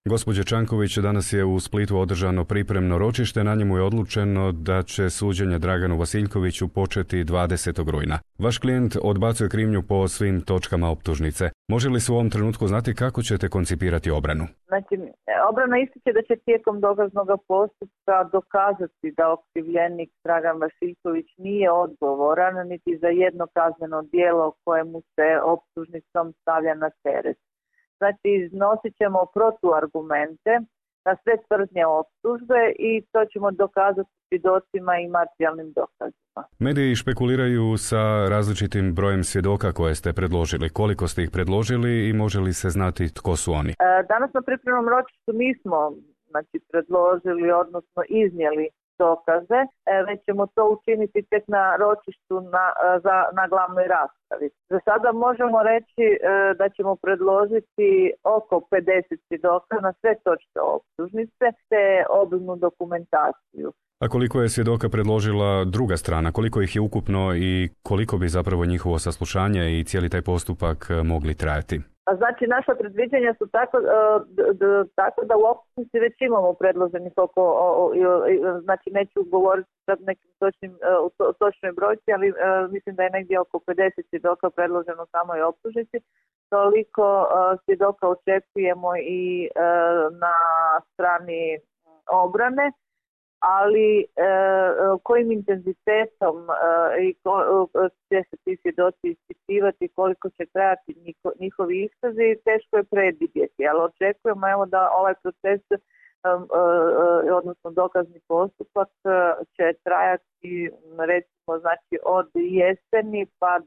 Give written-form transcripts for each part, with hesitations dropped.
Gospođe Čanković, danas je u Splitu održano pripremno ročište, na njemu je odlučeno da će suđenje Draganu Vasiljkoviću početi 20. rujna. Vaš klijent odbacuje krivnju po svim točkama optužnice. Može li se u ovom trenutku znati kako ćete koncipirati obranu? Znači, obrana ističe da će tijekom dokaznog postupka dokazati da okrivljenik Dragan Vasiljković nije odgovoran niti za jedno kazneno djelo kojemu se optužnicom stavlja na teret. Znači, iznosit ćemo protuargumente na sve tvrdnje optužbe i to ćemo dokazati svjedocima i materijalnim dokazima. Mediji špekuliraju sa različitim brojem svjedoka koje ste predložili. Koliko ste ih predložili i može li se znati tko su oni? Danas na pripremnom ročištu nismo predložili, odnosno iznijeli dokaze, već ćemo to učiniti tek na ročištu na glavnoj raspravi. Za sada možemo reći da ćemo predložiti oko 50 svjedoka na sve točke optužnice te obimnu dokumentaciju. A koliko je svjedoka predložila druga strana? Koliko ih je ukupno i koliko bi zapravo njihovo saslušanje i cijeli taj postupak mogli trajati? Znači, naša predviđanja su tako da u optužnici već imamo predloženih znači neću govoriti sad nekim točnoj brojci, ali mislim da je negdje oko 50 svjedoka predloženo samoj optužnici. Toliko svjedoka očekujemo i na strani obrane, ali kojim intenzitetom i će se ti svjedoci ispitivati, koliko će trajati njihovi iskazi, teško je predvidjeti, ali očekujemo da ovaj proces, odnosno dokazni postupak, će trajati recimo znači od jeseni pa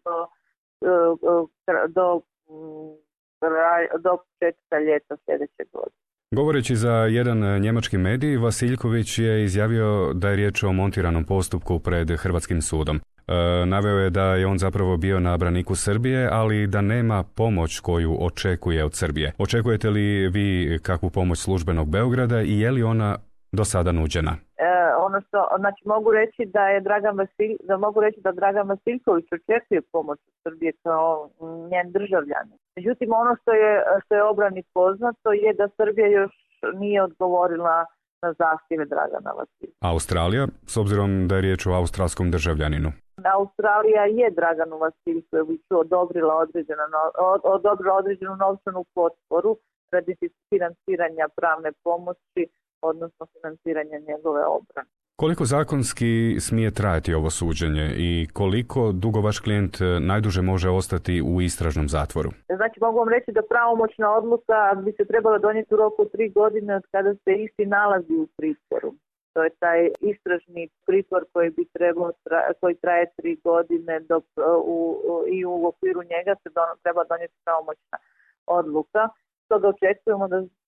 do početka ljeta sljedeće godine. Govoreći za jedan njemački medij, Vasiljković je izjavio da je riječ o montiranom postupku pred Hrvatskim sudom. Naveo je da je on zapravo bio na braniku Srbije, ali da nema pomoć koju očekuje od Srbije. Očekujete li vi kakvu pomoć službenog Beograda i je li ona do sada nuđena? Znači mogu reći da Dragan Vasiljković očekuje pomoć od Srbije kao njen državljanin. Međutim, ono što je obrani poznato je da Srbija još nije odgovorila na zahtjeve Dragana Vasiljkovića. Australija, s obzirom da je riječ o australskom državljaninu? Australija je Draganu Vasiljkoviću odobrila određenu novčanu potporu radi financiranja pravne pomoći, odnosno financiranja njegove obrane. Koliko zakonski smije trajati ovo suđenje i koliko dugo vaš klijent najduže može ostati u istražnom zatvoru? Znači, mogu vam reći da pravomoćna odluka bi se trebala donijeti u roku 3 godine od kada se isti nalazi u pritvoru. To je taj istražni pritvor koji traje 3 godine i u okviru njega se treba donijeti pravomoćna odluka. Stoga očekujemo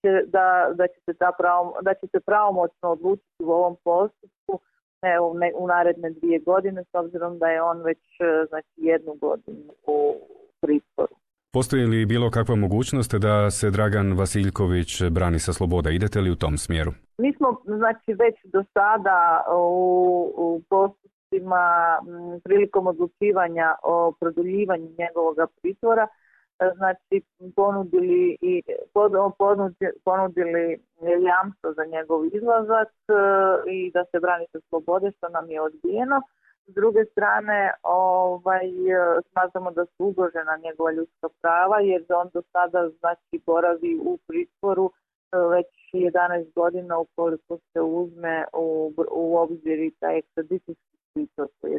da će se pravomoćno odlučiti u ovom postupku u naredne 2 godine, s obzirom da je on već 1 godinu u pritvoru. Postoji li bilo kakva mogućnost da se Dragan Vasiljković brani sa slobode? Idete li u tom smjeru? Mi smo već do sada u postupcima prilikom odlučivanja o produljivanju njegovog pritvora ponudili jamstvo za njegov izlazak i da se brani sa slobode, što nam je odbijeno. S druge strane, smatramo da su ugrožena njegova ljudska prava, jer on do sada boravi u pritvoru već 11 godina, ukoliko se uzme u obzir i taj ekstradicijski pritvor koji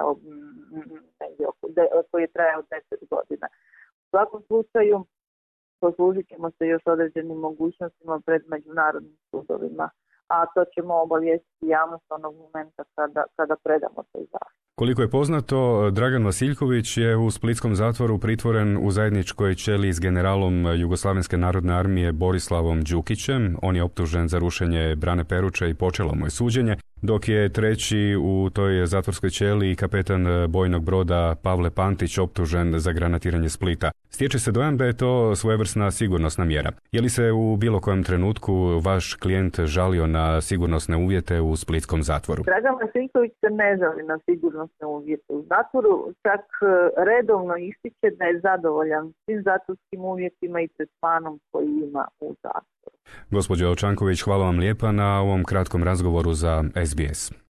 je trajao 10 godina. U svakom slučaju poslužit ćemo se još određenim mogućnostima pred međunarodnim sudovima, a to ćemo obavijestiti javnost onog momenta kada predamo taj zahtjev. Koliko je poznato, Dragan Vasiljković je u splitskom zatvoru pritvoren u zajedničkoj ćeliji s generalom Jugoslavenske narodne armije Borislavom Đukićem. On je optužen za rušenje brane Peruča i počelo mu je suđenje, dok je treći u toj zatvorskoj ćeliji kapetan bojnog broda Pavle Pantić optužen za granatiranje Splita. Stječe se dojam da je to svojevrsna sigurnosna mjera. Je li se u bilo kojem trenutku vaš klijent žalio na sigurnosne uvjete u splitskom zatvoru? Dragan Vasiljković se ne žali na sigurnosne uvjete u zatvoru, čak redovno ističe da je zadovoljan svim zatvorskim uvjetima i tretmanom koji ima u zatvoru. Gospođo Čanković, hvala vam lijepa na ovom kratkom razgovoru za SBS.